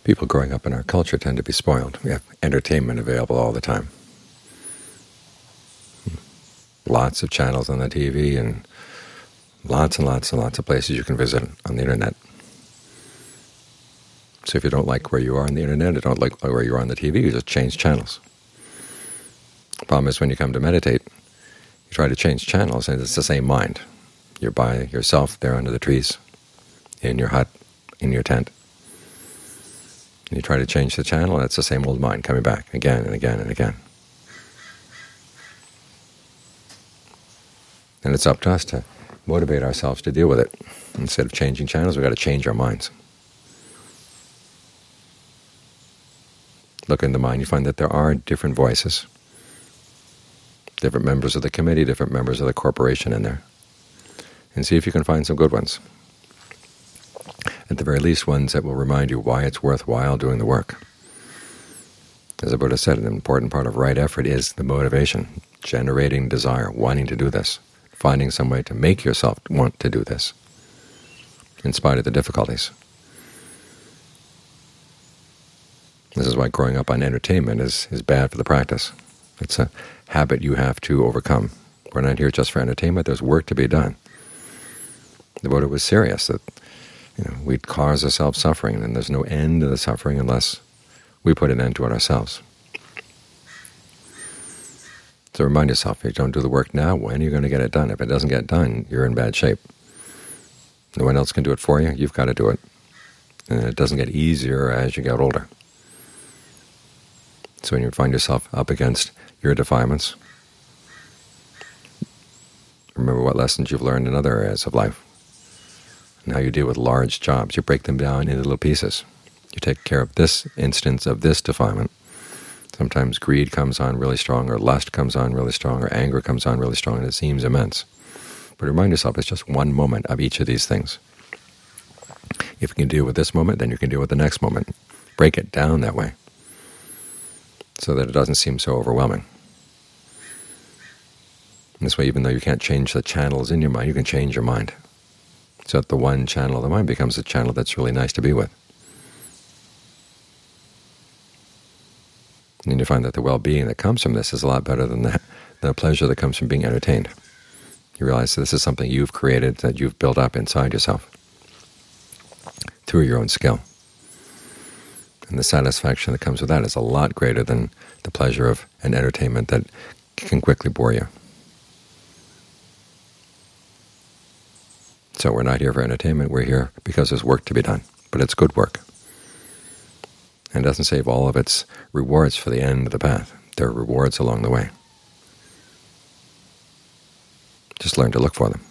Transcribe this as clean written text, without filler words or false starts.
People growing up in our culture tend to be spoiled. We have entertainment available all the time. Lots of channels on the TV and lots of places you can visit on the Internet. So if you don't like where you are on the Internet, or don't like where you are on the TV, you just change channels. The problem is when you come to meditate, you try to change channels, and it's the same mind. You're by yourself there under the trees, in your hut, in your tent. And you try to change the channel, and it's the same old mind coming back again and again and again. And it's up to us to motivate ourselves to deal with it. Instead of changing channels, we've got to change our minds. Look in the mind, you find that there are different voices, different members of the committee, different members of the corporation in there. And see if you can find some good ones. At the very least, ones that will remind you why it's worthwhile doing the work. As the Buddha said, an important part of right effort is the motivation, generating desire, wanting to do this, finding some way to make yourself want to do this, in spite of the difficulties. This is why growing up on entertainment is bad for the practice. It's a habit you have to overcome. We're not here just for entertainment. There's work to be done. The Buddha was serious that we'd cause ourselves suffering, and there's no end to the suffering unless we put an end to it ourselves. So remind yourself, if you don't do the work now, when are you going to get it done? If it doesn't get done, you're in bad shape. No one else can do it for you. You've got to do it. And it doesn't get easier as you get older. So when you find yourself up against your defilements, remember what lessons you've learned in other areas of life and how you deal with large jobs. You break them down into little pieces. You take care of this instance of this defilement. Sometimes greed comes on really strong, or lust comes on really strong, or anger comes on really strong, and it seems immense. But remind yourself it's just one moment of each of these things. If you can deal with this moment, then you can deal with the next moment. Break it down that way, so that it doesn't seem so overwhelming. And this way, even though you can't change the channels in your mind, you can change your mind, so that the one channel of the mind becomes a channel that's really nice to be with. And then you find that the well-being that comes from this is a lot better than the pleasure that comes from being entertained. You realize that this is something you've created, that you've built up inside yourself through your own skill. And the satisfaction that comes with that is a lot greater than the pleasure of an entertainment that can quickly bore you. So we're not here for entertainment, we're here because there's work to be done, but it's good work. And it doesn't save all of its rewards for the end of the path. There are rewards along the way. Just learn to look for them.